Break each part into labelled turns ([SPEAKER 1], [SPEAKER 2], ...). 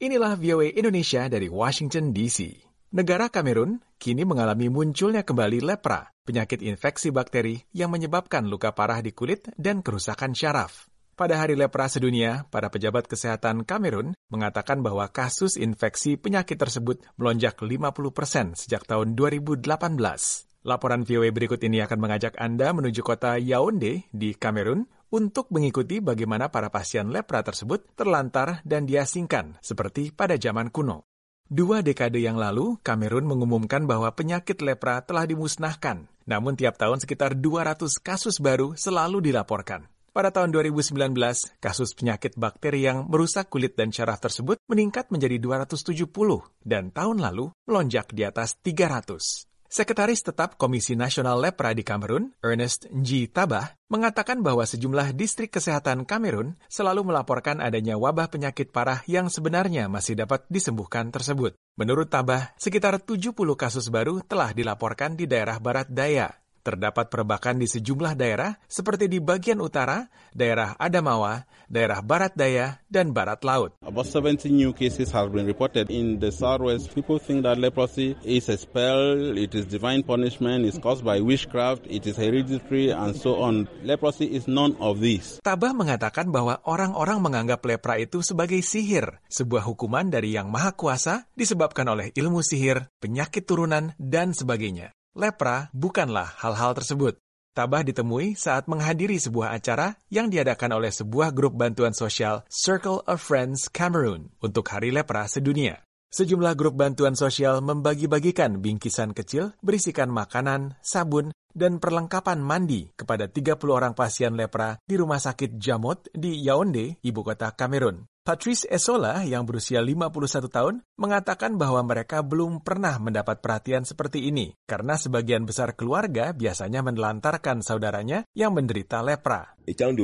[SPEAKER 1] Inilah VOA Indonesia dari Washington, D.C. Negara Kamerun kini mengalami munculnya kembali lepra, penyakit infeksi bakteri yang menyebabkan luka parah di kulit dan kerusakan syaraf. Pada Hari Lepra Sedunia, para pejabat kesehatan Kamerun mengatakan bahwa kasus infeksi penyakit tersebut melonjak 50% sejak tahun 2018. Laporan VOA berikut ini akan mengajak Anda menuju kota Yaounde di Kamerun untuk mengikuti bagaimana para pasien lepra tersebut terlantar dan diasingkan seperti pada zaman kuno. 2 dekade yang lalu, Kamerun mengumumkan bahwa penyakit lepra telah dimusnahkan. Namun tiap tahun sekitar 200 kasus baru selalu dilaporkan. Pada tahun 2019, kasus penyakit bakteri yang merusak kulit dan syaraf tersebut meningkat menjadi 270 dan tahun lalu melonjak di atas 300. Sekretaris Tetap Komisi Nasional Lepra di Kamerun, Ernest Nji Tabah, mengatakan bahwa sejumlah distrik kesehatan Kamerun selalu melaporkan adanya wabah penyakit parah yang sebenarnya masih dapat disembuhkan tersebut. Menurut Tabah, sekitar 70 kasus baru telah dilaporkan di daerah barat daya. Terdapat perbakan di sejumlah daerah seperti di bagian utara, daerah Adamawa, daerah barat daya, dan barat laut.
[SPEAKER 2] About 70 new cases have been reported in the southwest. People think that leprosy is a spell, it is divine punishment, it's caused by witchcraft, it is hereditary, and so on. Leprosy is none of these.
[SPEAKER 1] Tabah mengatakan bahwa orang-orang menganggap lepra itu sebagai sihir, sebuah hukuman dari Yang Maha Kuasa disebabkan oleh ilmu sihir, penyakit turunan, dan sebagainya. Lepra bukanlah hal-hal tersebut. Tabah ditemui saat menghadiri sebuah acara yang diadakan oleh sebuah grup bantuan sosial Circle of Friends Cameroon untuk Hari Lepra Sedunia. Sejumlah grup bantuan sosial membagi-bagikan bingkisan kecil berisikan makanan, sabun, dan perlengkapan mandi kepada 30 orang pasien lepra di Rumah Sakit Jamot di Yaounde, ibu kota Kamerun. Patrice Esola yang berusia 51 tahun mengatakan bahwa mereka belum pernah mendapat perhatian seperti ini karena sebagian besar keluarga biasanya menelantarkan saudaranya yang menderita lepra.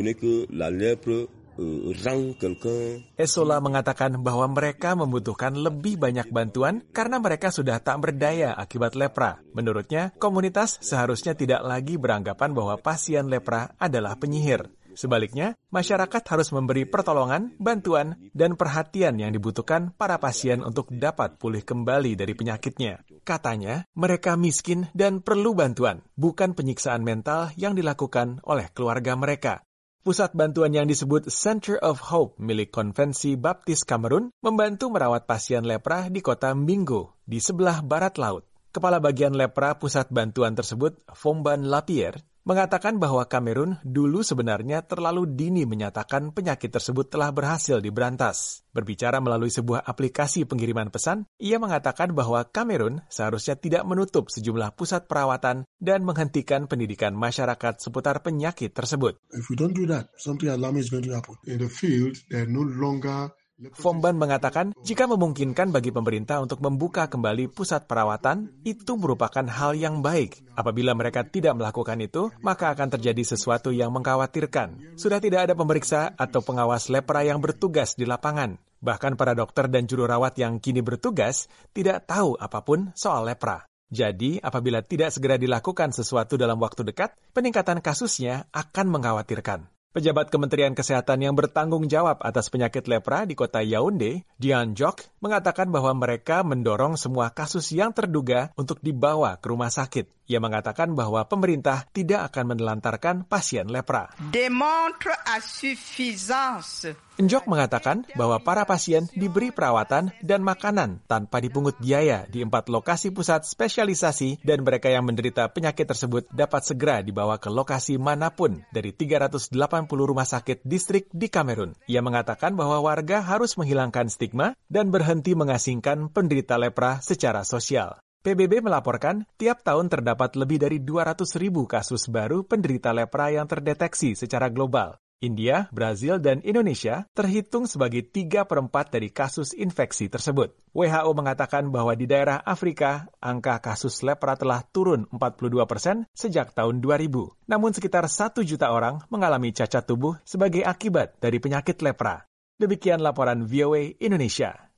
[SPEAKER 1] Esola mengatakan bahwa mereka membutuhkan lebih banyak bantuan karena mereka sudah tak berdaya akibat lepra. Menurutnya, komunitas seharusnya tidak lagi beranggapan bahwa pasien lepra adalah penyihir. Sebaliknya, masyarakat harus memberi pertolongan, bantuan, dan perhatian yang dibutuhkan para pasien untuk dapat pulih kembali dari penyakitnya. Katanya, mereka miskin dan perlu bantuan, bukan penyiksaan mental yang dilakukan oleh keluarga mereka. Pusat bantuan yang disebut Center of Hope milik Konvensi Baptis Kamerun membantu merawat pasien lepra di kota Mbingo, di sebelah barat laut. Kepala bagian lepra pusat bantuan tersebut, Fomban Lapierre, mengatakan bahwa Kamerun dulu sebenarnya terlalu dini menyatakan penyakit tersebut telah berhasil diberantas. Berbicara melalui sebuah aplikasi pengiriman pesan, ia mengatakan bahwa Kamerun seharusnya tidak menutup sejumlah pusat perawatan dan menghentikan pendidikan masyarakat seputar penyakit tersebut.
[SPEAKER 3] If we don't do that, something alarming is going to happen. In the field, they're no longer...
[SPEAKER 1] Fomban mengatakan, jika memungkinkan bagi pemerintah untuk membuka kembali pusat perawatan, itu merupakan hal yang baik. Apabila mereka tidak melakukan itu, maka akan terjadi sesuatu yang mengkhawatirkan. Sudah tidak ada pemeriksa atau pengawas lepra yang bertugas di lapangan. Bahkan para dokter dan juru rawat yang kini bertugas tidak tahu apapun soal lepra. Jadi, apabila tidak segera dilakukan sesuatu dalam waktu dekat, peningkatan kasusnya akan mengkhawatirkan. Pejabat Kementerian Kesehatan yang bertanggung jawab atas penyakit lepra di kota Yaounde, Dian Jok, mengatakan bahwa mereka mendorong semua kasus yang terduga untuk dibawa ke rumah sakit. Ia mengatakan bahwa pemerintah tidak akan menelantarkan pasien lepra.
[SPEAKER 4] Démontre à suffisance.
[SPEAKER 1] Njok mengatakan bahwa para pasien diberi perawatan dan makanan tanpa dipungut biaya di 4 lokasi pusat spesialisasi dan mereka yang menderita penyakit tersebut dapat segera dibawa ke lokasi manapun dari 380 rumah sakit distrik di Kamerun. Ia mengatakan bahwa warga harus menghilangkan stigma dan berhenti mengasingkan penderita lepra secara sosial. PBB melaporkan tiap tahun terdapat lebih dari 200.000 kasus baru penderita lepra yang terdeteksi secara global. India, Brazil, dan Indonesia terhitung sebagai 3/4 dari kasus infeksi tersebut. WHO mengatakan bahwa di daerah Afrika, angka kasus lepra telah turun 42% sejak tahun 2000. Namun sekitar 1 juta orang mengalami cacat tubuh sebagai akibat dari penyakit lepra. Demikian laporan VOA Indonesia.